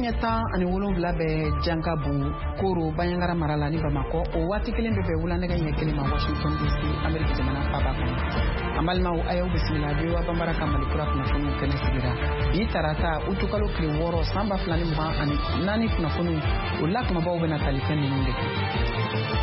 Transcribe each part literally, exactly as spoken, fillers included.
tan ani wolonwula bɛ Jankabu Koro Banyangara mara la ni Bamako o waati kelen bɛ bɛn wulanɛgɛ ɲɛ kelen ma Washington D C Amérique jamana faaba kɔnɔ. An balimaw a y'aw bisimila V O A Banbara ka Malikura kunnafoniw kɛnɛ sigira. Bi tarata utukalo tile wɔɔrɔ san ba fila ni mugan ani naani kunnafoniw o lakumabaw bɛna tali fɛn ninnu de kɛ.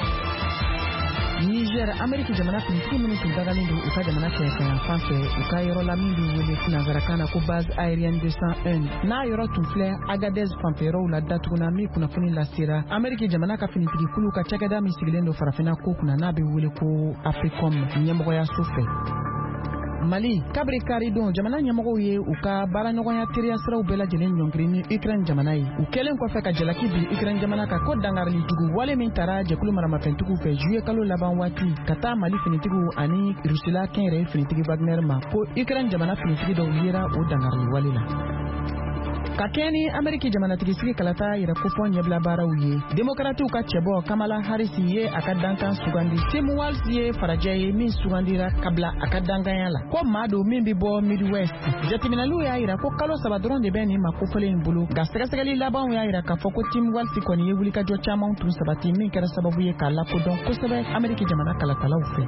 Niger Amérique jamana kuntigi minnu tun dagalen don u ka jamana kɛrɛfɛ fan fɛ u ka yɔrɔ la min bɛ wele nanzarakan na ko base aérienne deux cent un n'a yɔrɔ tun filɛ Agadez fanfɛyɔrɔw la datuguna min kunnafoni lasera Amérique jamana ka finitigikulu ka cakɛda min sigilen don farafinna ko kunna n'a bɛ wele ko Africom ɲɛmɔgɔyaso fɛ. Mali kabiri kari don jamana ɲɛmɔgɔw ye u ka baaraɲɔgɔnya teriya siraw bɛɛ lajɛlen ɲɔngiri ni Ukraine jamana ye u kɛlen kɔfɛ ka jalaki bi Ukraine jamana ka ko dangarili jugu wale min taara jɛkulu maramafɛntigiw fɛ juillet kalo laban waati ka taa Mali finitigiw ani Rusila kɛnyɛrɛye finitigi Wagner ma ko Ukraine jamana finitigi dɔw yera o dangarili wale la. Ka kɛ ni Amérique jamanatigi sigi kalata yɛrɛ kofɔ ɲɛbila baaraw ye démocrates ka cɛbɔ Kamala Harris ye a ka dankan sugandi Tim Walz ye farajɛ ye min sugandira kabla a ka danganya la ko maa don min bɛ bɔ Midwest jateminɛliw y'a yira ko kalo saba dɔrɔn de bɛ nin ma kofɔlen in bolo nka sɛgɛsɛgɛli labanw y'a yira k'a fɔ ko Tim Walz kɔni ye wulikajɔ caman tun sabati min kɛra sababu ye k'a lakodɔn kosɛbɛ Amérique jamana kalatalaw fɛ.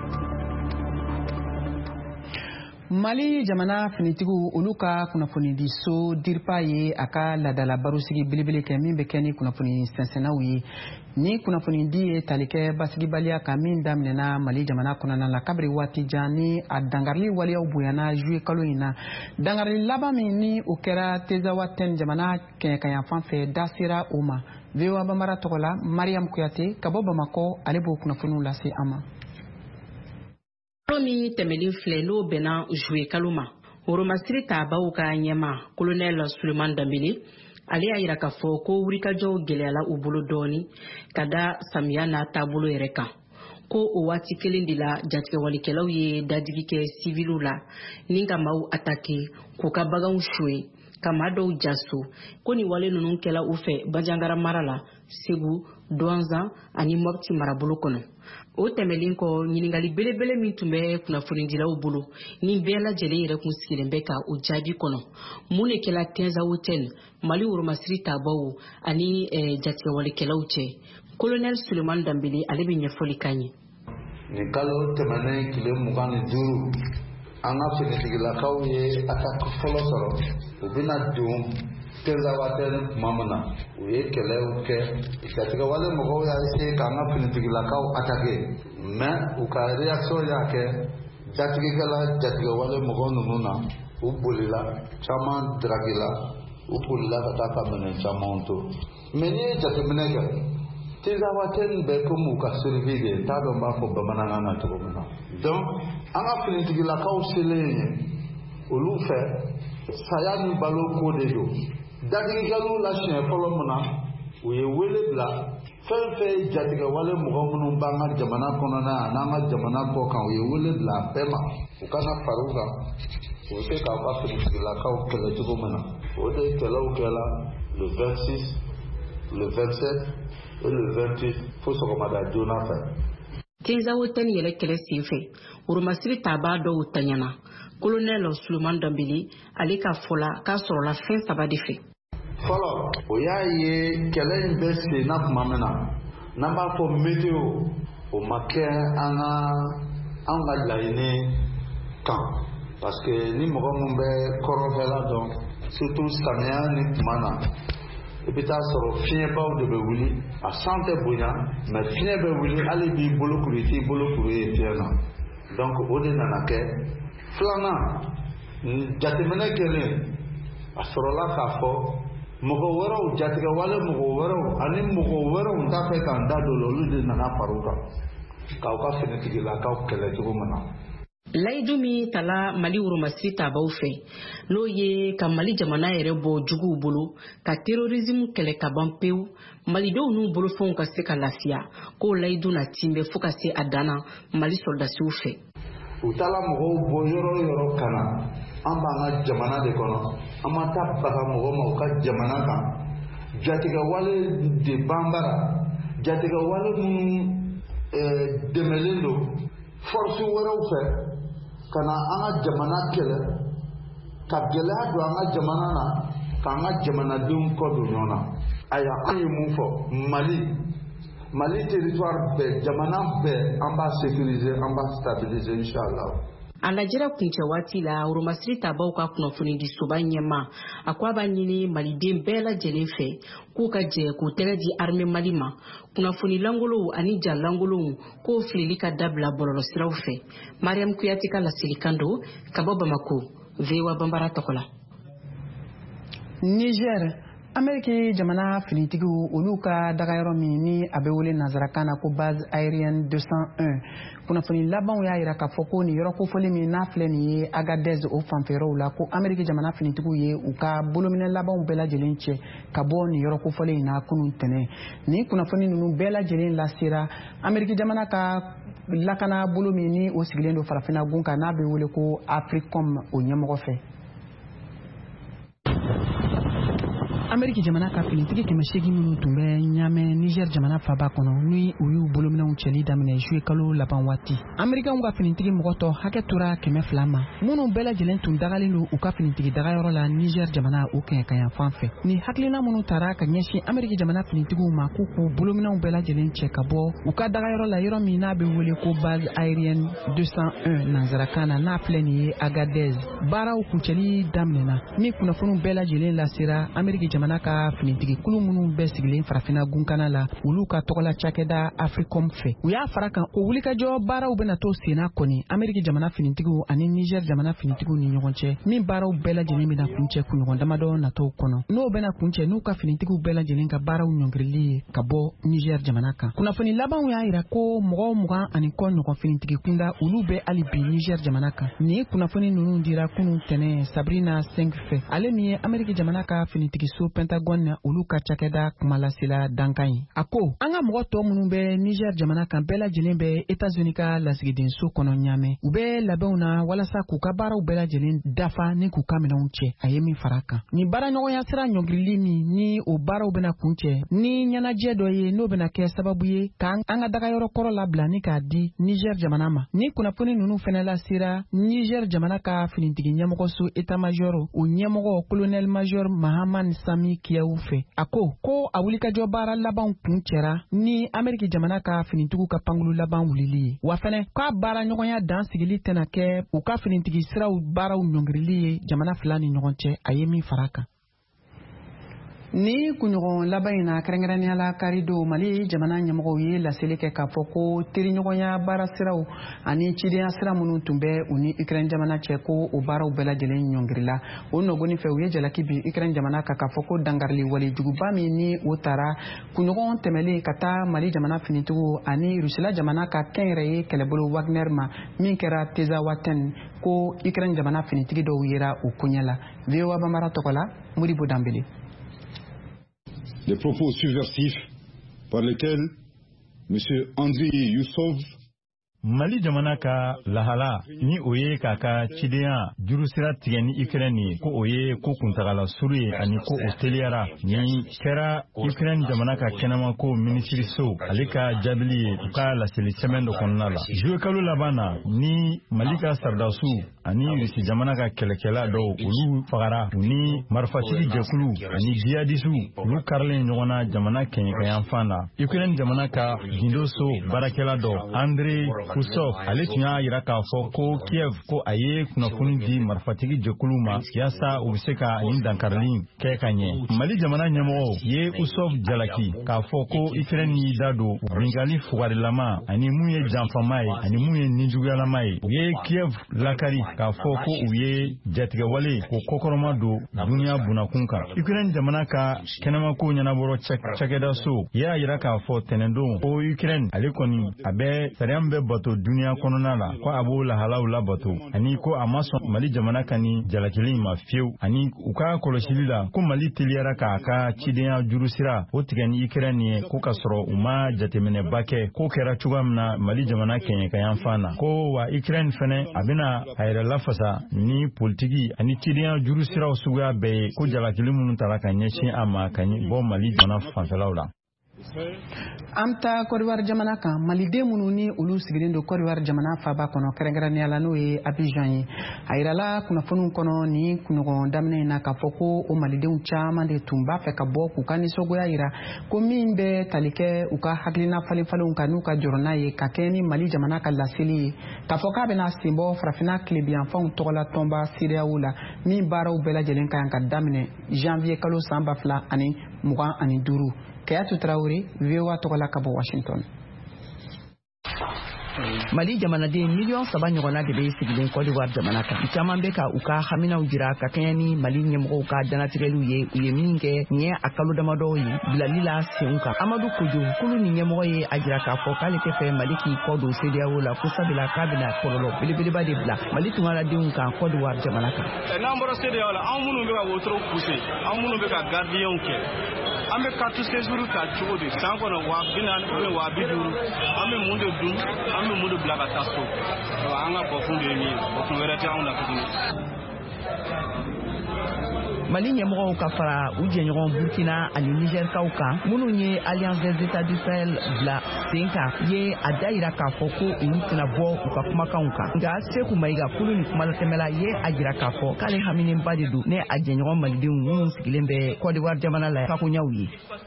Mali jamana finitigiw olu ka kunnafoni di so dirpa ye a ka ladala barosigi belebele kɛ min bɛ kɛ ni kunnafoni sɛnsɛnnaw ye ni kunnafoni di ye tali kɛ basigibaliya ka min daminɛna Mali jamana kɔnɔna la kabiri waati jan ni a dangarili waleyaw bonyana juillet kalo in na dangarili laban min ni o kɛra Tezawa ten jamana kɛɲɛkanya fan fɛ da sera o ma V O A Banbara tɔgɔ la Mariam Kuyate ka bɔ Bamakɔ ale b'o kunnafoniw lase an ma. Min tɛmɛlen filɛ n'o bɛnna juillet kalo ma Oromasiri Tabaw ka ɲɛma Colonel Suleman Dambele ale y'a yira k'a fɔ ko wulikajɔw gɛlɛyala u bolo dɔɔni ka da samiya n'a taabolo yɛrɛ kan ko o waati kelen de la jatigɛwalikɛlaw ye dadigi kɛ sivilu la ni ka maaw atake k'u ka baganw suye ka maa dɔw jaso ko ni wale ninnu kɛla u fɛ Bajangara mara la Segu Douanzan ani Mopti marabolo kɔnɔ. O tɛmɛlen kɔ ɲininkali belebele min tun bɛ kunnafonidilaw bolo ni bɛɛ lajɛlen yɛrɛ kun sigilen bɛ ka o jaabi kɔnɔ mun de kɛla Tezawa ten Mali Oromasiri Tabaw ani jatigɛwalikɛlaw cɛ Colonel Suleman Dambele ale bɛ ɲɛfɔli kan ye. Ni kalo tɛmɛnen tile mugan ni duuru an ka finitigilakaw ye attaque fɔlɔ sɔrɔ u bɛna don Tezawa ten tuma min na u ye kɛlɛw kɛ jatigɛwale mɔgɔw y'a essayer k'an ka finitigilakaw attaquer mais u ka réaction y'a kɛ jatigikɛla jatigɛwale mɔgɔ ninnu na u bolila caman dragila u bolila ka taa ka minɛn camanw to mais n'i ye jateminɛ kɛ Tezawa ten bɛ komi u ka survie de t'a dɔn b'a fɔ bamanankan na cogo min na donc an ka finitigilakaw selen ye olu fɛ saya ni balo ko de don datigikɛlaw la siɲɛ fɔlɔ min na u ye wele bila fɛn fɛn jatigɛwale mɔgɔ minnu b'an ka jamana kɔnɔna yan n'an ka jamana kɔ kan u ye wele bila a bɛɛ ma u kana fara u kan u bɛ se k'aw ka finitigilakaw kɛlɛ cogo min na o de kɛlɛw kɛla le vingt-six le vingt-sept et le vingt-huit fo sɔgɔmada joona fɛ. Tezawa ten yɛrɛ kɛlɛ senfɛ Oromasiri Taba dɔw tanyana Colonel Suleman Dambele ale ka fɔla k'a sɔrɔla fɛn saba de fɛ. Fɔlɔ o y'a ye kɛlɛ in bɛ senna tuma min na n'an b'a fɔ météo o ma kɛ an ka an ka laɲini kan parce que ni mɔgɔ min bɛ kɔrɔfɛla dɔn surtout samiya ni tuma na i bɛ taa sɔrɔ fiɲɛbaw de bɛ wuli a san tɛ bonya mais fiɲɛ bɛ wuli hali b'i bolo kuru i t'i bolo kuru ye fiɲɛ na donc o de nana kɛ filanan jateminɛ kɛlen a sɔrɔla k'a fɔ mɔgɔ wɛrɛw jatigɛwale mɔgɔ wɛrɛw ani mɔgɔ wɛrɛw t'a fɛ k'an da don olu de nana fara u kan k'aw ka finitigilakaw kɛlɛ cogo min na. Layidu min tala Mali Oromasiri Tabaw fɛ n'o ye ka Mali jamana yɛrɛ bɔ juguw bolo ka terrorisme kɛlɛ ka ban pewu Malidenw n'u bolofɛnw ka se ka lafiya k'o layidu na tinbɛ fo ka se a danna Mali soldasiw fɛ. U taala mɔgɔw bɔ yɔrɔ yɔrɔ ka na an b'an ka jamana de kɔnɔ an ma taa baga mɔgɔ ma u ka jamana kan jatigɛwale de banbara jatigɛwale minnu dɛmɛlen don force wɛrɛw fɛ ka na an ka jamana kɛlɛ ka gɛlɛya don an ka jamana na k'an ka jamanadenw kɔ don ɲɔgɔn na. Aya an ye mun fɔ Mali Mali territoire bɛɛ jamana bɛɛ an b'a sécuriser an b'a stabiliser inshallah. A lajɛra kuncɛ waati la Oromasiri Tabaw ka kunnafoni di soba ɲɛma a ko a b'a ɲini maliden bɛɛ lajɛlen fɛ k'u ka jɛ k'u tɛgɛ di armée Mali ma kunnafoni langolow ani ja langolow k'o filili ka dabila bɔlɔlɔsiraw fɛ. Mariam Kuyate ka laselikan don ka bɔ Bamako, V O A Banbara tɔgɔ la. Niger Amérique jamana finitigiw olu ka dagayɔrɔ min ni a bɛ wele nanzarakan na ko base aérienne deux cent un kunnafoni labanw y'a yira k'a fɔ ko nin yɔrɔ kofɔli min n'a filɛ nin ye Agadez o fanfɛyɔrɔw la ko Amérique jamana finitigiw ye u ka bolominɛ labanw bɛɛ lajɛlen cɛ ka bɔ nin yɔrɔ kofɔli in na kunun tɛnɛ. Ni kunnafoni ninnu bɛɛ lajɛlen lasera Amérique jamana ka lakana bolo min ni o sigilen don farafinna gun kan n'a bɛ wele ko Africom o ɲɛmɔgɔ fɛ. Amérique jamana ka finitigi kɛmɛ seegin minnu tun bɛ ɲamɛ Niger jamana faba kɔnɔ ni u y'u bolominɛw cɛli daminɛ juillet kalo laban waati. Américains ka finitigi mɔgɔtɔ hakɛ tora kɛmɛ fila ma. Minnu bɛɛ lajɛlen tun dagalen don u ka finitigi dagayɔrɔ la Niger jamana o kɛɲɛ ka yan fan fɛ. Ni hakilina minnu taara ka ɲɛsin Amérique jamana finitigiw ma k'u k'u bolominɛw bɛɛ lajɛlen cɛ ka bɔ u ka dagayɔrɔ la yɔrɔ min n'a bɛ wele ko base aérienne deux cent un nanzarakan na n'a filɛ nin ye Agadez. Baaraw kuncɛli daminɛna ni kunnafoniw bɛɛ lajɛlen lasera Amérique jamana ka finitigi kulu minnu bɛ sigilen farafinna gunkana la olu ka tɔgɔla cakɛda Africom fɛ. U y'a fara kan o wulikajɔ baaraw bɛna to senna kɔni Amérique jamana finitigiw ani Niger jamana finitigiw ni ɲɔgɔn cɛ min baaraw bɛɛ lajɛlen bɛna kuncɛ kunɲɔgɔn damadɔ natɔw kɔnɔ. N'o bɛna kuncɛ n'u ka finitigiw bɛɛ lajɛlen ka baaraw ɲɔngirili ye ka bɔ Niger jamana kan. Kunnafoni labanw y'a yira ko mɔgɔ mugan ani kɔ ɲɔgɔn finitigi kunda olu bɛ hali bi Niger jamana kan. Ni kunnafoni ninnu dira kunun tɛnɛ Sabrina cinq fɛ. Ale min ye Amérique jamana ka finitigi so Pentagon na olu ka cakɛda kumalasela dankan ye. A ko an ka mɔgɔ tɔ minnu bɛ Niger jamana kan bɛɛ lajɛlen bɛ États-Unis ka lasigidenso kɔnɔ ɲamɛ. U bɛ labɛnw na walasa k'u ka baaraw bɛɛ lajɛlen dafa ni k'u ka minɛnw cɛ. A ye min fara kan. Ni baaraɲɔgɔnya sira ɲɔngirili min ni o baaraw bɛna kuncɛ ni ɲɛnajɛ dɔ ye n'o bɛna kɛ sababu ye k'an an ka dagayɔrɔ kɔrɔ labila ni k'a di Niger jamana ma. Ni kunnafoni ninnu fɛnɛ lasera Niger jamana ka finitigi ɲɛmɔgɔso état-major o ɲɛmɔgɔ colonel major Mahaman Sami Kiyaw fɛ. A ko ko a wulikajɔ baara laban kun cɛra ni Amérique jamana ka finitigiw ka pankulu laban wulili ye. Wa fɛnɛ k'a baara ɲɔgɔnya dan sigili tɛna kɛ u ka finitigi siraw baaraw ɲɔngirili ye jamana fila ni ɲɔgɔn cɛ. A ye min fara kan. Ni kunɲɔgɔn laban in na kɛrɛnkɛrɛnnenya la karido Mali jamana ɲɛmɔgɔw ye laseli kɛ k'a fɔ ko teriɲɔgɔnya baara siraw ani cidenya sira minnu tun bɛ u ni Ukraine jamana cɛ ko o baaraw bɛɛ lajɛlen ɲɔngirila. O nɔgɔnin fɛ u ye jalaki bi Ukraine jamana kan k'a fɔ ko dangarili walejuguba min ni o taara kunɲɔgɔn tɛmɛlen ka taa Mali jamana finitigiw ani Rusila jamana ka kɛnyɛrɛye kɛlɛbolo Wagner ma min kɛra Tezawaten ko Ukraine jamana finitigi dɔw yera o koɲɛ la. V O A Banbara tɔgɔ la Modibo Dambele. Les propos subversifs par lesquels M. Andriy Youssof Mali jamana ka lahala ni o ye k'a ka cidenya juru sira tigɛ ni Ukraine ye ko o ye ko kuntagala suru ye ani ko o teliyara ni kɛra Ukraine jamana ka kɛnɛma ko minisiriso ale ka jaabili ye u ka laseli sɛbɛn dɔ kɔnɔna la. Juillet kalo laban na ni Mali ka sardasiw ani Rusi jamana ka kɛlɛkɛla dɔw olu fagara u ni marifatigi jɛkulu ani jihadisiw olu karilen ɲɔgɔn na jamana kɛɲɛkayan fan na. Ukraine jamana ka gindoso baarakɛla dɔ Andrei Kusov ale tun y'a yira k'a fɔ ko Kiev ko a ye kunnafoni di marifatigi jɛkulu ma yaasa u bɛ se ka nin dankarili kɛ ka ɲɛ. Mali jamana ɲɛmɔgɔw ye Kusov jalaki k'a fɔ ko Ukraine y'i da don bingali fugarilama ani mun ye janfama ye ani mun ye nijuguyalama ye. U ye Kiev lakari k'a fɔ ko u ye jatigɛwale ko kɔkɔrɔma don duniya bunakun kan. Ukraine jamana ka kɛnɛmako ɲɛnabɔrɔ cakɛda so y'a yira k'a fɔ tɛnɛndon ko Ukraine ale kɔni a bɛ sariya bɛ bato duniya kɔnɔna la ko a b'o lahalaw labato ani ko a ma sɔn Mali jamana ka ni jalakili ma fiyewu ani u ka kɔlɔsili la ko Mali teliyara k'a ka cidenya juru sira o tigɛ ni Ukraine ye ko ka sɔrɔ u ma jateminɛba kɛ ko kɛra cogoya min na Mali jamana kɛɲɛkayan fan na ko wa Ukraine fɛnɛ a bɛna a yɛrɛ lafasa ni politiki ani cidenya juru siraw suguya bɛɛ ye ko jalakili minnu tara ka ɲɛsin a ma ka bɔ Mali jamana fanfɛlaw la. Amta Côte d'Ivoire jamana kan maliden minnu ni olu sigilen do Côte d'Ivoire jamana faba kɔnɔ kɛrɛnkɛrɛnnenya la n'o ye Abidjan ye a yirala kunnafoniw kɔnɔ ni kunɲɔgɔn daminɛ na k'a fɔ ko o malidenw caman de tun b'a fɛ ka bɔ k'u ka nisɔngoya yira ko min bɛ tali kɛ u ka hakilina falenfalenw kan n'u ka jɔrɔ n'a ye ka kɛ ni Mali jamana ka laseli ye k'a fɔ k'a bɛna sen bɔ farafinna tilebiyanfanw tɔgɔla tɔnba C D A O la min baaraw bɛɛ lajɛlen kan ka daminɛ janvier kalo san ba fila ani mugan ani duuru. Kayatu Traoré, V O A tɔgɔla ka bɔ Washington. Mali jamanaden miliyɔn saba ɲɔgɔnna de bɛ sigilen Côte d'Ivoire jamana kan. Caman bɛ ka u ka haminaw jira ka kɛɲɛ ni Mali ɲɛmɔgɔw ka danatigɛliw ye u ye min kɛ nin ye a kalo damadɔ ye bilali la senw kan. Amadou Kojo kulu ni ɲɛmɔgɔ ye a jira k'a fɔ k'ale tɛ fɛ Mali k'i kɔ don C D A O la ko sabula k'a bɛna kɔlɔlɔ belebeleba de bila Mali tungaladenw kan Côte d'Ivoire jamana kan. N'an bɔra C D A O la an minnu bɛ ka wotoro poussé an minnu bɛ ka gardiens kɛ an bɛ carte séjour ta cogo di san kɔnɔ wa bi naani ou wa bi duuru an bɛ mun de dun an bɛ mun de bila ka taa so an ka bɔkun de ye min ye bɔkun wɛrɛ tɛ anw na tuguni. Mali ɲɛmɔgɔw ka fara u jɛɲɔgɔn Burkina ani Nigerkaw kan minnu ye Alliance des États du Sahel bila sen kan ye a da yira k'a fɔ ko olu tɛna bɔ u ka kumakanw kan nka Seku Mayiga kulu ni kumalatɛmɛla ye a jira k'a fɔ k'ale haminenba de don ne a jɛɲɔgɔn malidenw minnu sigilen bɛ Côte d'Ivoire jamana la kakoɲaw ye.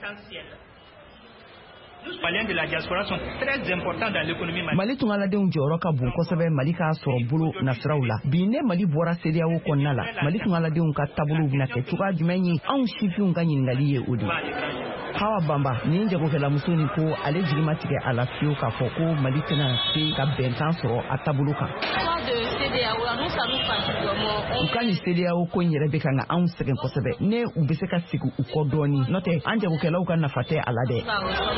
Mali tungaladenw jɔyɔrɔ ka bon kosɛbɛ Mali ka sɔrɔ bolo nasiraw la bi ne Mali bɔra C D A O kɔnɔna la Mali tungaladenw ka taabolow bɛna kɛ cogoya jumɛn ye anw sifinw ka ɲininkali ye o de. Hawa Bamba ni jagokɛlamuso nin ko ale jigi ma tigɛ a la fiyewu k'a fɔ ko Mali tɛna se ka bɛnkan sɔrɔ a taabolo kan. U ka nin C D A O ko in yɛrɛ bɛ kan ka anw sɛgɛn kosɛbɛ ne u bɛ se ka sigi u kɔ dɔɔni n'o tɛ an jagokɛlaw ka nafa tɛ a la dɛ.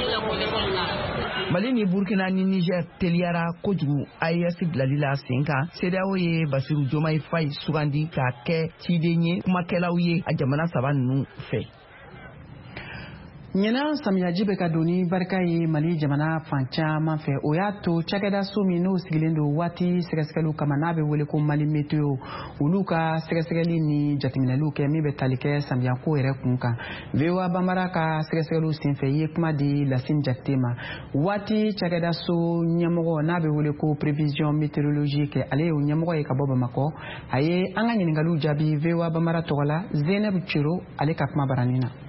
Mali ni Burkina ni Niger teliyara kojugu A E S bilali la sen kan C D A O ye Basiru Diomaye Faye sugandi ka kɛ ciden ye kumakɛlaw ye a jamana saba ninnu fɛ. Ɲinan samiyaji bɛ ka don ni barika ye Mali jamana fan caman fɛ o y'a to cakɛda so min n'o sigilen don waati sɛgɛsɛgɛliw kama n'a bɛ wele ko Mali Météo olu ka sɛgɛsɛgɛli ni jateminɛliw kɛ min bɛ tali kɛ samiyako yɛrɛ kun kan. V O A Bambara ka sɛgɛsɛgɛliw senfɛ ye kuma di Lasine Jakite ma waati cakɛda so ɲɛmɔgɔ n'a bɛ wele ko prévision météorologique kɛ ale ye o ɲɛmɔgɔ ye ka bɔ Bamakɔ a ye an ka ɲininkaliw jaabi V O A Bambara tɔgɔla Zeynɛb Ciro ale ka kuma barani na.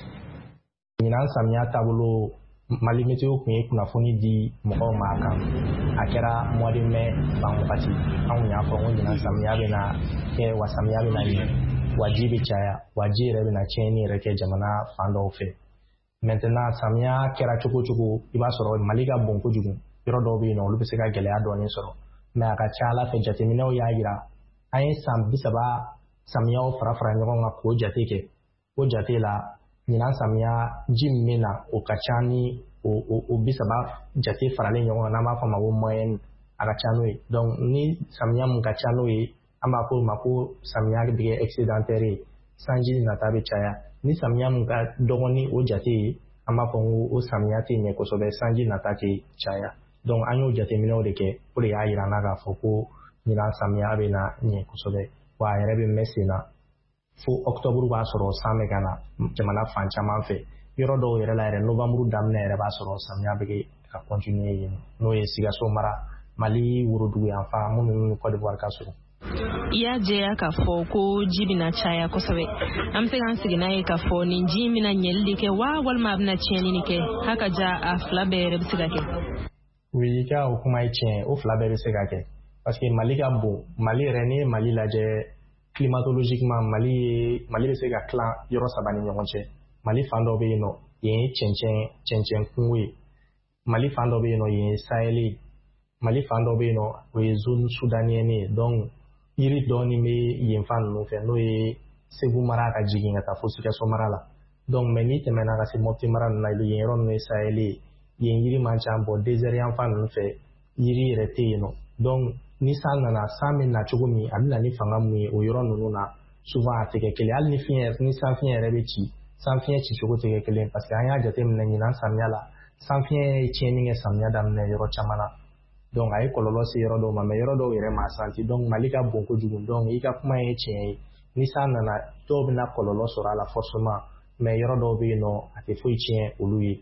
Ɲinan samiya taabolo Mali Météo kun ye kunnafoni di mɔgɔw ma kan a kɛra mois de mai ban wagati anw y'a fɔ ko ɲinan samiya bɛna kɛ wa samiya bɛna ye wa ji bɛ caya wa ji yɛrɛ bɛna tiɲɛni yɛrɛ kɛ jamana fan dɔw fɛ. Maintenant samiya kɛra cogo cogo i b'a sɔrɔ Mali ka bon kojugu yɔrɔ dɔw bɛ yen nɔ olu bɛ se ka gɛlɛya dɔɔni sɔrɔ mais a ka ca Ala fɛ jateminɛw y'a jira an ye san bi saba samiyaw fara fara ɲɔgɔn kan k'o jate kɛ o jate la ɲinan samiya ji min bɛ na o ka ca ni o bi saba jate faralen ɲɔgɔn kan n'an b'a fɔ ma ko moyenne a ka ca n'o ye donc ni samiya mun ka ca n'o ye an b'a fɔ o ma ko samiya bɛ kɛ excédentaire ye sanji nata bɛ caya ni samiya mun ka dɔgɔ ni o jate ye an b'a fɔ ko o samiya tɛ ɲɛ kosɛbɛ sanji nata tɛ caya donc an y'o jateminɛw de kɛ o de y'a yira an na k'a fɔ ko ɲinan samiya bɛ na ɲɛ kosɛbɛ wa a yɛrɛ bɛ mɛn sen na fo octobre b'a sɔrɔ san bɛ ka na jamana fan caman fɛ yɔrɔ dɔw yɛrɛ la yɛrɛ novembre daminɛ yɛrɛ b'a sɔrɔ samiya bɛ ka continuer yen n'o ye Sikaso mara Mali worodugu yan fan minnu ni Côte d'Ivoire ka surun. I y'a jɛya k'a fɔ ko ji bɛna caya kosɛbɛ an bɛ se k'an sigi n'a ye k'a fɔ nin ji bɛna ɲɛli de kɛ wa walima a bɛna tiɲɛni kɛ haka ka ja a fila bɛɛ yɛrɛ bɛ se ka kɛ. Oui i ka o kuma ye tiɲɛ o fila bɛɛ bɛ se ka kɛ parce que Mali ka bon Mali yɛrɛ ni Mali lajɛ climatologiquement Mali ye Mali bɛ se ka tilan yɔrɔ saba ni ɲɔgɔn cɛ Mali fan dɔ bɛ yen nɔ yen ye cɛncɛn cɛncɛn kungo ye Mali fan dɔ bɛ yen nɔ yen ye Sahel ye Mali fan dɔ bɛ yen nɔ o ye zone soudanienne ye donc yiri dɔɔni bɛ yen fan ninnu fɛ n'o ye Segu mara ka jigin ka taa fo Sikaso mara la donc mais n'i tɛmɛna ka se Mopti mara ninnu na yen yɔrɔ ninnu ye Sahel ye yen yiri man ca bɔ désert yan fan ninnu fɛ yiri yɛrɛ tɛ yen nɔ donc ni san nana san bɛ na cogo min a bɛ na ni fanga mun ye o yɔrɔ ninnu na souvent a tɛ kɛ kelen hali ni fiɲɛ ni san fiɲɛ yɛrɛ bɛ ci san fiɲɛ ci cogo tɛ kɛ kelen parce que an y'a jateminɛ ɲinan samiya la san fiɲɛ ye tiɲɛni kɛ samiya daminɛ yɔrɔ caman na donc a ye kɔlɔlɔ se yɔrɔ dɔw ma mais yɔrɔ dɔw yɛrɛ m'a santi donc Mali ka bon kojugu donc i ka kuma ye tiɲɛ ye ni san nana dɔw bɛna kɔlɔlɔ sɔrɔ a la forcément mais yɔrɔ dɔw bɛ yen nɔ a tɛ foyi tiɲɛ olu ye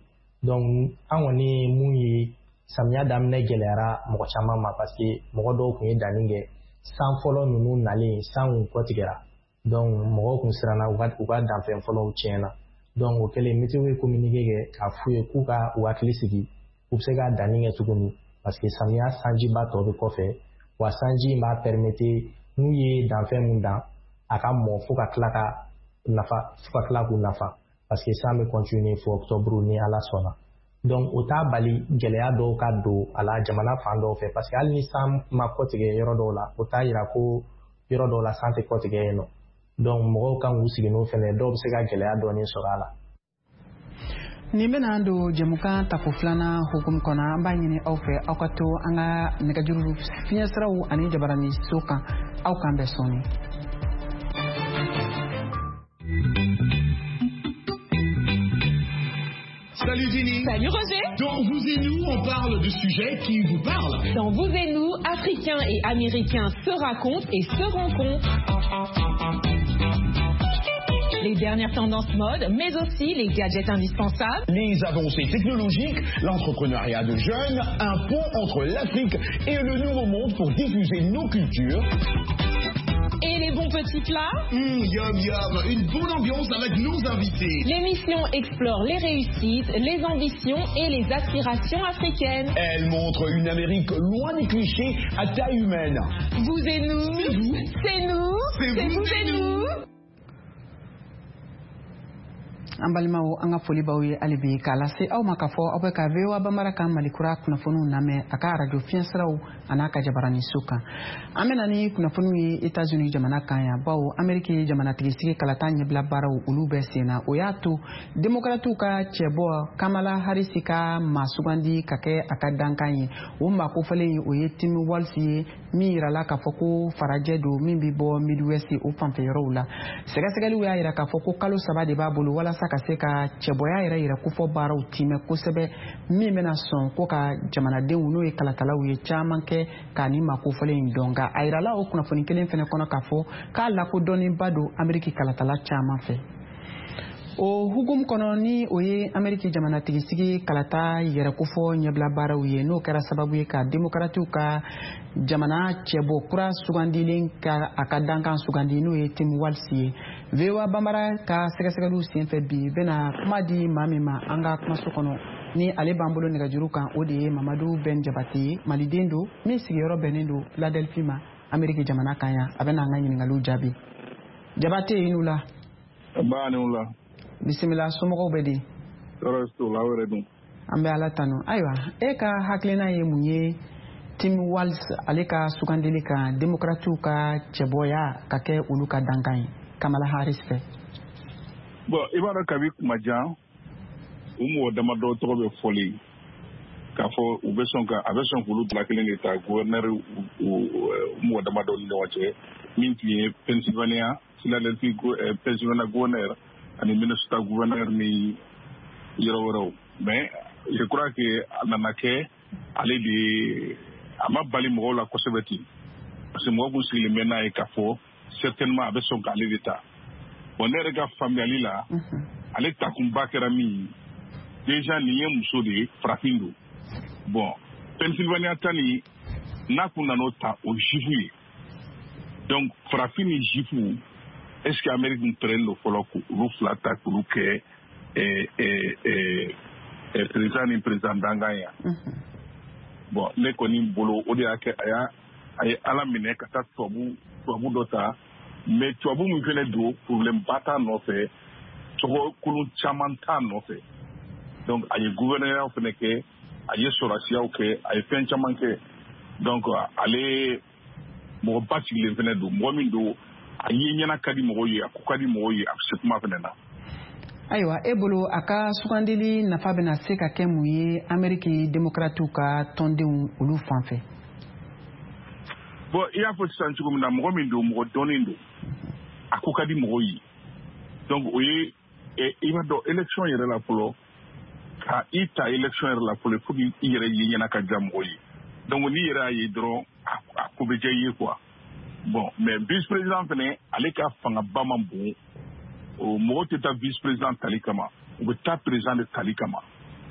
donc an kɔni mun ye samiya daminɛ gɛlɛyara mɔgɔ caman ma parce que mɔgɔ dɔw kun ye danni kɛ san fɔlɔ ninnu nalen san kun kɔtigɛra donc mɔgɔw kun siranna u ka u ka danfɛn fɔlɔw tiɲɛna donc o kɛlen météo ye communiqué kɛ k'a f'u ye k'u ka u hakili sigi u bɛ se ka danni kɛ tuguni parce que samiya sanjiba tɔ bɛ kɔfɛ wa sanji in b'a permettre n'u ye danfɛn mun dan a ka mɔ fo ka tila ka nafa fo ka tila k'u nafa parce que san bɛ continuer fo octobre ni ala sɔnna donc o t'a bali gɛlɛya dɔw ka don a la jamana fan dɔw fɛ parce que hali ni san ma kɔtigɛ yɔrɔ dɔw la o t'a yira ko yɔrɔ dɔw la san tɛ kɔtigɛ yen nɔ donc mɔgɔw kan k'u sigi n'o fɛnɛ dɔw bɛ se ka gɛlɛya dɔɔni sɔrɔ a la. Nin bɛna don jɛmukan tako filanan hukumu kɔnɔ an b'a ɲini aw fɛ aw ka to an ka nɛgɛjuru fiɲɛsiraw ani jabarani so kan aw kan bɛɛ sɔnni. Salut Jenny. Salut Roger. Dans Vous et Nous, on parle de sujets qui vous parlent. Dans Vous et Nous, Africains et Américains se racontent et se rencontrent. Les dernières tendances mode, mais aussi les gadgets indispensables. Les avancées technologiques, l'entrepreneuriat de jeunes, un pont entre l'Afrique et le Nouveau Monde pour diffuser nos cultures. Et les bons petits plats. Mmh, yum yum, une bonne ambiance avec nos invités. L'émission explore les réussites, les ambitions et les aspirations africaines. Elle montre une Amérique loin des clichés à taille humaine. Vous et nous, c'est vous, c'est nous, c'est vous, vous et nous. An balimaw an ka foli b'aw ye hali bi k'a lase aw ma k'a fɔ aw bɛ ka V O A Bambara kan malikura kunnafoniw lamɛn a ka radio fiɲɛsiraw a n'a ka jabarani so kan an bɛna ni kunnafoniw ye États-Unis jamana kan yan bawo Amérique jamanatigitigi kalata ɲɛbila baaraw olu bɛɛ sen na o y'a to démocrates ka cɛbɔ Kamala Harris ka masugandi ka kɛ a ka dankan ye o makofalen o ye Tim Walz ye min yirala k'a fɔ ko farajɛ don min bɛ bɔ Midwest o fanfɛyɔrɔw la sɛgɛsɛgɛliw y'a yira k'a fɔ ko kalo saba de b'a bolo walasa ka se ka cɛbɔya yɛrɛ yɛrɛ kofɔ baaraw timɛ kosɛbɛ min bɛna sɔn ko ka jamanadenw n'o ye kalatalaw ye caman kɛ k'a ni makofɔlen in dɔn nka a yirala o kunnafoni kelen fɛnɛ kɔnɔ k'a fɔ k'a lakodɔnnenba don Amérique kalatala caman fɛ o hukumu kɔnɔ ni o ye Amérique jamanatigitigi kalata yɛrɛ kofɔ ɲɛbila baaraw ye n'o kɛra sababu ye ka démocrates ka jamana cɛbɔ kura sugandilen ka a ka dankan sugandi n'o ye Tim Walz ye V O A Bambara ka sɛgɛsɛgɛliw senfɛ bi bɛna kuma di maa min ma an ka kumaso kɔnɔ ni ale b'an bolo nɛgɛjuru kan o de ye Mamadu Ben Jabate ye maliden don min sigiyɔrɔ bɛnnen don Philadelphie ma Amérique jamana kan yan a bɛna an ka ɲininkaliw jaabi Jabate i n'u la baa ni la bisimila somɔgɔw bɛ di tɔɔrɔ t'o la wɛrɛ dun an bɛ ala tanu ayiwa e ka hakilina ye mun ye Tim Walz ale ka sugandili kan démocrates ka cɛbɔya ka kɛ olu ka dankan ye Kamala Harris fɛ bon i b'a dɔn kabi kuma jan u mɔgɔ damadɔ tɔgɔ bɛ fɔli k'a fɔ u bɛ sɔn ka a bɛ sɔn k'olu bila kelen de ta gouverneur mɔgɔ damadɔ ni ɲɔgɔn cɛ min tun ye Pennsylvania Philadelphie Pennsylvania gouverneur ani Minnesota gouverneur ni yɔrɔ wɛrɛw mais je crois que a nana kɛ ale de a ma bali mɔgɔw la kosɛbɛ ten parce que mɔgɔ kun sigilen bɛ n'a ye k'a fɔ certainement a bɛ sɔn k'ale de ta bon ne yɛrɛ ka faamuyali la ale takunba kɛra min ye déjà nin ye muso de ye farafin don bon Pennsylvania ta nin n'a kun nan'o ta o jufu ye donc farafin ni jufu est-ce que Amérique nous prenne le fɔlɔ k'olu fila ta k'olu kɛ président ni président dangan yan bon ne kɔni bolo o de y'a kɛ a y'a a ye ala minɛ ka taa tubabu tubabu dɔ ta mais tubabu min fɛnɛ don problème ba t'a nɔfɛ cogo kolon caman t'a nɔfɛ donc a ye gouvernement fɛnɛ kɛ a ye sɔrɔsiyaw kɛ a ye fɛn caman kɛ donc ale mɔgɔ ba sigilen fɛnɛ don mɔgɔ min don a ye ɲɛna ka di mɔgɔw ye a ko ka di mɔgɔw ye a bɛ se kuma fɛnɛ na ayiwa e bolo a ka sugandili nafa bɛna se ka kɛ mun ye Amérique démocrates ka tɔndenw olu fan fɛ bon i y'a fɔ sisan cogo min na mɔgɔ min don mɔgɔ dɔnnen don a ko ka di mɔgɔw ye donc o ye i b'a dɔn élection yɛrɛ la fɔlɔ ka i ta élection yɛrɛ la fɔlɔ fo k'i yɛrɛ ye ɲɛna ka diya mɔgɔw ye donc n'i yɛrɛ y'a ye dɔrɔn a ko bɛ diya i ye quoi bon mais vice président fɛnɛ ale ka fangaba man bon o mɔgɔw tɛ taa vice président tali kama u bɛ taa président de tali kama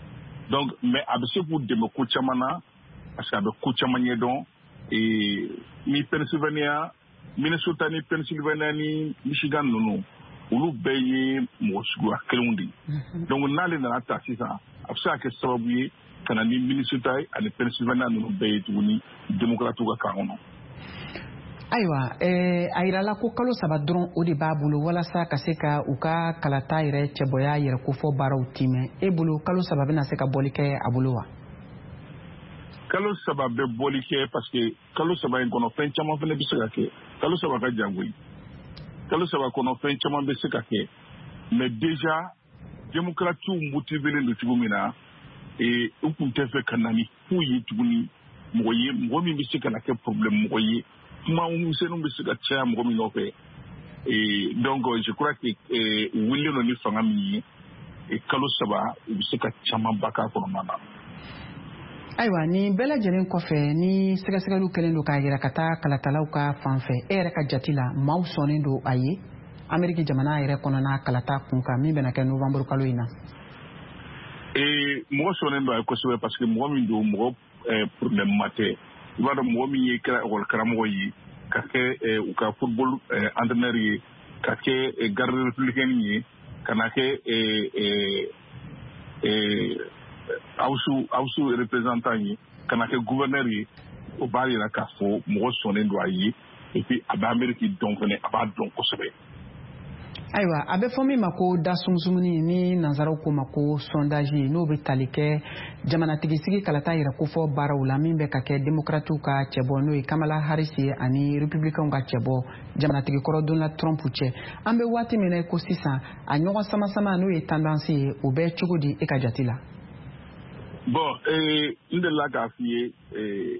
donc mais a bɛ se k'u dɛmɛ ko caman na parce que a bɛ ko caman ɲɛdɔn ni Pennsylvania Minnesota ni Pennsylvania ni Michigan ninnu olu bɛɛ ye mɔgɔ suguya kelenw de ye donc n'ale nana ta sisan a bɛ se ka kɛ sababu ye ka na ni Minnesota ani Pennsylvania ninnu bɛɛ ye tuguni démocrates ka kan kɔnɔ. Ayiwa eh, a yirala ko kalo saba dɔrɔn o de b'a bolo walasa ka se ka u ka kalata yɛrɛ cɛbɔya yɛrɛ kofɔ baaraw timɛ e bolo kalo saba bɛna se ka bɔli kɛ a bolo wa? Kalo saba bɛ bɔli kɛ parce que kalo saba in kɔnɔ fɛn caman fana bɛ se ka kɛ kalo saba ka jan koyi kalo saba kɔnɔ fɛn caman bɛ se ka kɛ mais déjà démocrates motivelen don cogo min na u tun tɛ fɛ ka na ni fu ye tuguni mɔgɔ ye mɔgɔ min bɛ se ka na kɛ problème mɔgɔ ye kuma misɛnninw bɛ se ka caya mɔgɔ min nɔfɛ donc je crois que u wulilen don ni fanga min ye kalo saba u bɛ se ka caman ba k'a kɔnɔna na. Ayiwa ni bɛɛ lajɛlen kɔfɛ ni sɛgɛsɛgɛliw kɛlen don k'a yira ka taa kalatalaw ka fanfɛ e yɛrɛ ka jati la maaw sɔnnen don a ye Amérique jamana yɛrɛ kɔnɔna kalata kunkan min bɛna kɛ novembre kalo in na. Mɔgɔ sɔnnen don a ye kosɛbɛ parce que mɔgɔ min don mɔgɔ problème ma tɛ i b'a dɔn mɔgɔ min ye kɛra école karamɔgɔ ye ka kɛ u ka football entraîneur ye ka kɛ garde républicaine ye ka na kɛ Awsu Awsu représentant ye ka na kɛ gouverneur ye o b'a yira k'a fɔ mɔgɔ sɔnnen don a ye et puis a bɛ Amérique dɔn fɛnɛ a b'a dɔn kosɛbɛ. Ayiwa a bɛ fɔ min ma ko dasumsumuni ni nanzaraw ko ma ko sondage n'o bɛ tali kɛ jamanatigi sigi kalata yɛrɛ kofɔ baaraw la min bɛ ka kɛ démocrates ka cɛbɔ n'o ye Kamala Harris ye ani républicains ka cɛbɔ jamanatigi kɔrɔ Donald Trump cɛ an bɛ waati min na ko sisan a ɲɔgɔn sama sama n'o ye tendance ye o bɛ cogo di e ka jati la? Bon n delila k'a f'i ye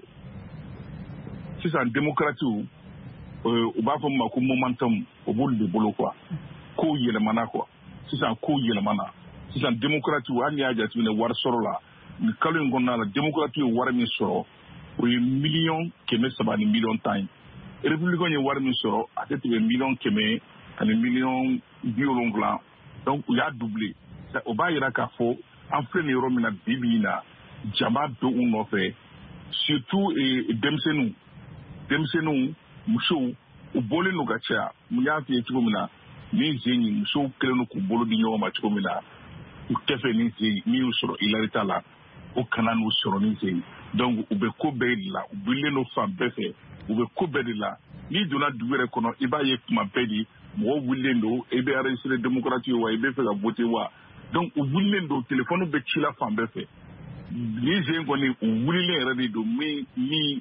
sisan démocrates u b'a fɔ min ma ko momentum o b'olu de bolo quoi. Ko yɛlɛmana quoi sisan ko yɛlɛmana sisan démocrates hali n'i y'a jateminɛ wari sɔrɔ la nin kalo in kɔnɔna la démocrates ye wari min sɔrɔ o ye miliyɔn kɛmɛ saba ni miliyɔn tan ye républicains ye wari min sɔrɔ a tɛ tɛmɛ miliyɔn kɛmɛ ani miliyɔn bi wolonwula donc u y'a doublé o b'a yira k'a fɔ an filɛ nin yɔrɔ min na bi bi in na jama bɛ u nɔfɛ surtout denmisɛnninw denmisɛnninw musow u bɔlen don ka caya mun y'a f'i ye cogo min na ni zen ye musow kɛlen don k'u bolo di ɲɔgɔn ma cogo min na u tɛ fɛ ni zen min y'u sɔrɔ Hillary ta la o kana n'u sɔrɔ ni zen donc u bɛ ko bɛɛ de la u bililen don fan bɛɛ fɛ u bɛ ko bɛɛ de la n'i donna dugu yɛrɛ kɔnɔ i b'a ye kuma bɛɛ de mɔgɔw wulilen don i bɛ enregistrer démocrate ye wa i bɛ fɛ ka voter wa donc u wulilen don téléphone bɛ ci la fan bɛɛ fɛ ni zen kɔni u wulilen yɛrɛ de don min min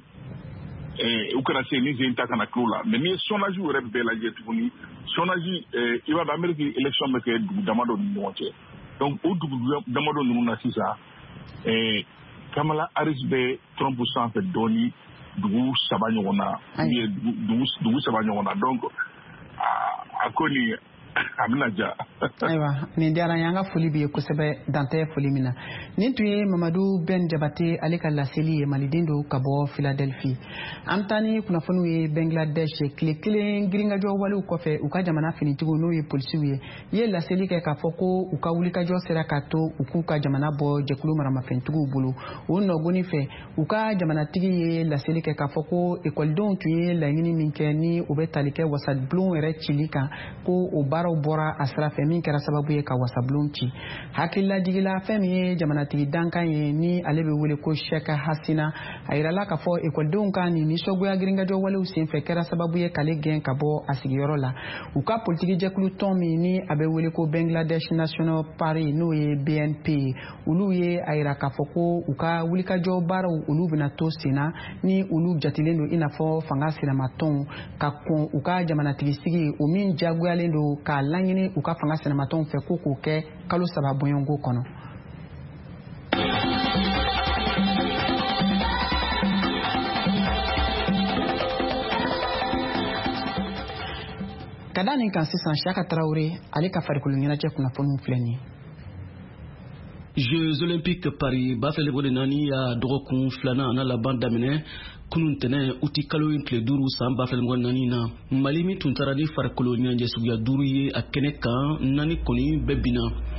u kana se ni zen ta kana kilo la mais ni ye sondage yɛrɛ bɛɛ lajɛ tuguni sondage i b'a dɔn Amérique élection bɛ kɛ dugu damadɔ ni ɲɔgɔn cɛ donc o dugu damadɔ ninnu na sisan Kamala Harris bɛ Trump sanfɛ dɔɔni dugu saba ɲɔgɔn na dugu saba ɲɔgɔn na donc a ko nin a bɛna ja. Ayiwa nin diyara n ye an ka foli b'i ye kosɛbɛ dantɛ foli min na nin tun ye Mamadu Ben Jabate ale ka laseli ye maliden don ka bɔ Philadelphie an bɛ taa ni kunnafoniw ye Bangladesh tile kelen girinkajɔ walew kɔfɛ u ka jamana finitigiw n'o ye polisiw ye i ye laseli kɛ k'a fɔ ko u ka wulikajɔ sera k'a to u k'u ka jamana bɔ jɛkulu maramafɛntigiw bolo o nɔgɔni fɛ u ka jamanatigi ye laseli kɛ k'a fɔ ko ekɔlidenw tun ye laɲini min kɛ ni u bɛ tali kɛ wasadulon yɛrɛ cili kan ko o baaraw bɔra a sira fɛ min kɛra sababu ye ka wasabulon ci hakililajigila fɛn min ye jamanatigi dankan ye ni ale bɛ wele ko Sheikh Hasina a yirala k'a fɔ ekɔlidenw ka nin nisɔngoya girinkajɔ walew senfɛ kɛra sababu ye k'ale gɛn ka bɔ a sigiyɔrɔ la u ka politiki jɛkulu tɔn min ni a bɛ wele ko Bangladesh National Party n'o ye B N P olu ye a yira k'a fɔ ko u ka wulikajɔ baaraw olu bɛna to senna ni olu jatilen don i n'a fɔ fanga sinamatɔnw ka kɔn u ka jamanatigi sigi o min jagoyalen don ka laɲini u ka fanga sinamatɔnw fɛ ko k'o kɛ kalo saba bɔɲɔngo kɔnɔ. Ka da nin kan sisan Siyaka Tarawele ale ka farikolo ɲɛnajɛ kunnafoniw filɛ nin ye. Jeux olympiques Paris bafɛlɛko de naani y'a dɔgɔkun filanan ana laban daminɛ kunun tɛnɛ uti kalo in tile duuru san bafɛlɛko naani na Mali min tun taara ni farikolo ɲɛnajɛ suguya duuru ye a kɛnɛ kan naani kɔni bɛɛ binna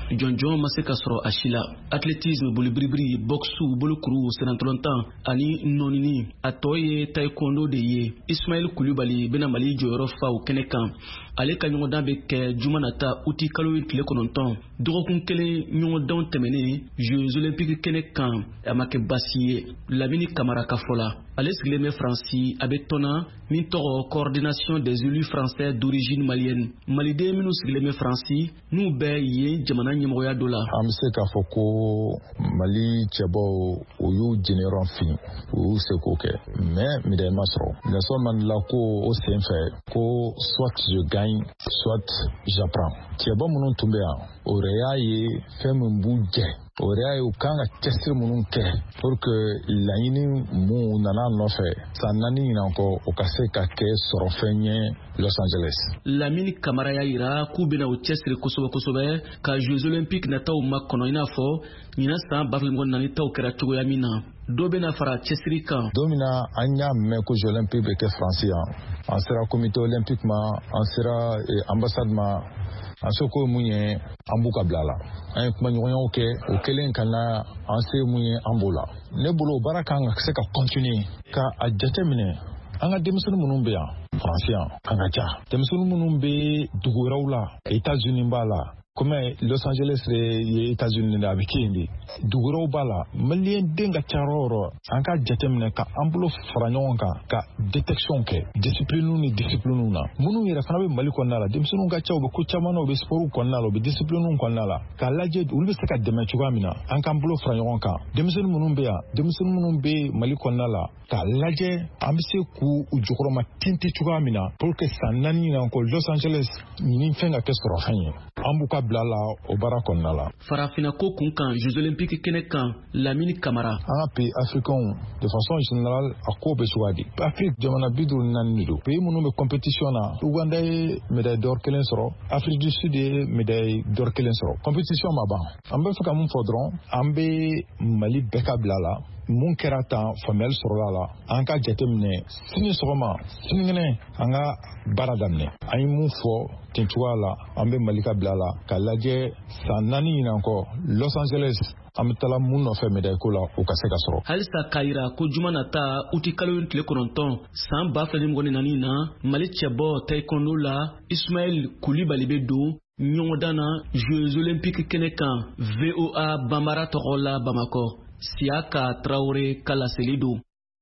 jɔnjɔn ma se ka sɔrɔ a si la. Athlétisme, bolibiribiri, boxe, bolokuru, senatolontan ani nɔnini a tɔ ye taekwondo de ye. Ismaël Koulibaly bena Mali jɔyɔrɔ fa o kɛnɛ kan. Ale ka ɲɔgɔndan bɛ kɛ juma nata uti kalo tile kɔnɔntɔn. Dɔgɔkun kelen ɲɔgɔndanw tɛmɛnen Jeux olympiques kɛnɛ kan a ma kɛ basi ye. Lamini Kamara ka fɔ la. Ale sigilen bɛ Faransi a bɛ tɔnna min tɔgɔ Coordination des élus français d'origine malienne. Maliden minnu sigilen bɛ Faransi n'u bɛ yen jamana ɲɛmɔgɔya dɔ la. An bɛ se k'a fɔ ko Mali cɛbaw o y'u jeniyɔrɔ fin u y'u se k'o kɛ mais midɛn ma sɔrɔ. Nelson Mandela ko o sen fɛ ko soit je gagne soit j'apprends. Cɛba minnu tun bɛ yan o yɛrɛ y'a ye fɛn min b'u jɛ. O yɛrɛ y'a ye u kan ka cɛsiri minnu kɛ pour que laɲini mun nana nɔfɛ san naani ɲinan kɔ o ka se ka kɛ sɔrɔ fɛn ye Los Angeles. Lamini Kamara y'a yira k'u bɛna u cɛsiri kosɛbɛ kosɛbɛ ka Jeux olympiques nataw makɔnɔ i n'a fɔ ɲinan san ba fila ni naani taw kɛra cogoya min na. Dɔ bɛna fara cɛsiri kan. Don min na an y'a mɛn ko Jeux olympiques bɛ kɛ Faransi yan an sera comité olympique ma an sera ambassade ma. An se ko mun ye an b'u ka bila la. An ye kuma ɲɔgɔnyaw kɛ o kelen ka na an se mun ye an b'o la. Ne bolo baara kan ka se ka continuer ka a jate minɛ an ka denmisɛnnin minnu bɛ yan Faransi yan an ka ja. Denmisɛnnin minnu bɛ dugu wɛrɛw la États-Unis b'a la. Comme Los Angeles ye États-Unis de a bɛ kɛ yen de. Dugu wɛrɛw b'a la. Maliyɛn den ka ca yɔrɔ o yɔrɔ an ka jate minɛ ka an bolo fara ɲɔgɔn kan ka détection kɛ discipline ni discipline na. Minnu yɛrɛ fana bɛ Mali kɔnɔna la denmisɛnninw ka ca u bɛ ko caman na u bɛ sports kɔnɔna la u bɛ discipline kɔnɔna la. K'a lajɛ olu bɛ se ka dɛmɛ cogoya min na an k'an bolo fara ɲɔgɔn kan. Denmisɛnnin minnu bɛ yan denmisɛnnin minnu bɛ Mali kɔnɔna la k'a lajɛ an bɛ se k'u jukɔrɔma tinti cogoya min na pour que san naani ɲinan kɔ Los Angeles ɲini fɛn ka kɛ sɔrɔ fɛn ye. An b'u ka bila la o baara kɔnɔna la. Farafina ko kun kan Jeux olympiques kɛnɛ kan Lamini Kamara. An ka pays africains de façon générale a ko bɛ cogoya di. Afrique jamana bi duuru naani de don. Pays minnu bɛ compétition na Uganda ye médaille d'or kelen sɔrɔ Afrique du Sud ye médaille d'or kelen sɔrɔ. Compétition ma ban. An bɛ fɛ ka mun fɔ dɔrɔn an bɛ Mali bɛɛ ka bila la. Mun kɛra tan faamuyali sɔrɔla la an ka jateminɛ sini sɔgɔma sinikɛnɛ an ka baara daminɛ. An ye mun fɔ ten cogoya la an bɛ Mali ka bila la ka lajɛ san naani ɲinan kɔ Los Angeles an bɛ taala mun nɔfɛ médaille ko la o ka se ka sɔrɔ. Halisa k'a yira ko juma nata uti kalo tile kɔnɔntɔn san ba fila ni naani na Mali cɛbɔ taekwondo la Ismaël Koulibaly bɛ don ɲɔgɔndan na Jeux olympiques kɛnɛ kan V O A Bambara tɔgɔ la Bamakɔ. Siaka Traoré Kalaseli don.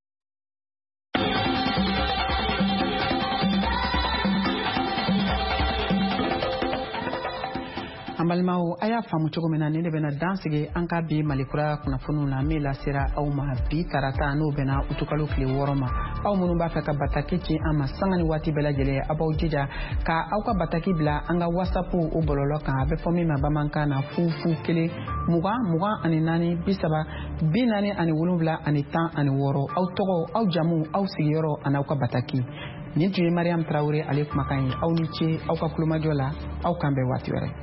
An balimaw a y'a faamu cogo min na ni de bɛna dansigi an ka bi Malikura kunnafoniw la min lasera aw ma bi tarata n'o bɛna utukalo tile wɔɔrɔ ma. Aw minnu b'a fɛ ka bataki ci an ma sanga ni waati bɛɛ lajɛlen a b'aw jija ka aw ka bataki bila an ka whatsapp o bɔlɔlɔ kan a bɛ fɔ min ma bamanankan na fu fu kelen mugan mugan ani naani bi saba bi naani ani wolonwula ani tan ani wɔɔrɔ aw tɔgɔ aw jamu aw sigiyɔrɔ ani aw ka bataki. Nin tun ye Mariam Traoré ale kumakan ye aw ni ce aw ka kulomajɔ la aw kan bɛn waati wɛrɛ.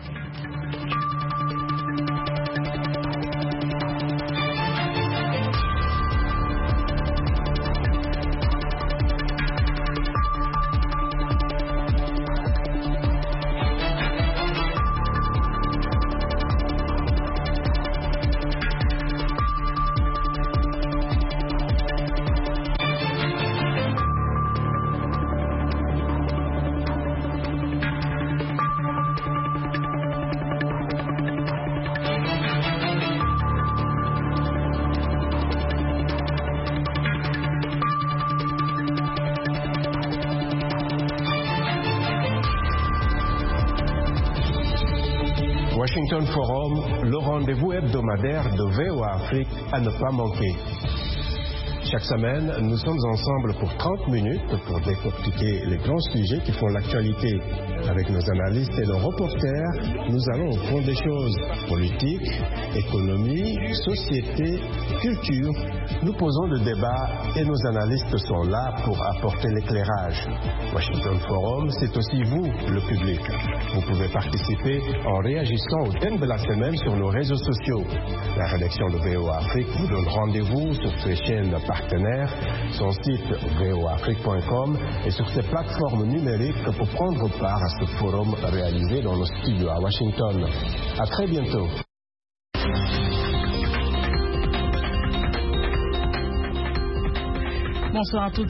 Washington Forum, le rendez-vous hebdomadaire de V O A Afrique à ne pas manquer. Chaque semaine, nous sommes ensemble pour trente minutes pour décortiquer les grands sujets qui font l'actualité. Avec nos analystes et nos reporters, nous allons au fond des choses. Politique, économie, société, culture. Nous posons le débat et nos analystes sont là pour apporter l'éclairage. Washington Forum, c'est aussi vous, le public. Vous pouvez participer en réagissant au thème de la semaine sur nos réseaux sociaux. La rédaction de V O A Afrique vous donne rendez-vous sur ces chaînes partenaires partenaires, son site v o afrique point com et sur ses plateformes numériques pour prendre part à ce forum réalisé dans nos studios à Washington. À très bientôt. Bonsoir à toutes.